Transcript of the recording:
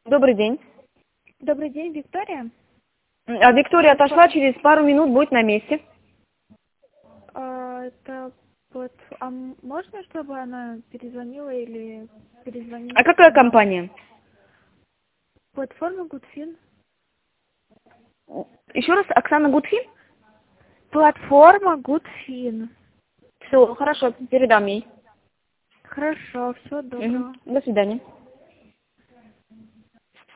Добрый день. Добрый день, Виктория. Виктория отошла, через пару минут будет на месте. Это вот, можно, чтобы она перезвонила или перезвонить? А какая компания? Платформа Гудфин. Еще раз, Оксана Гудфин? Платформа Гудфин. Все, хорошо, передам ей. Хорошо, всего доброго. До свидания.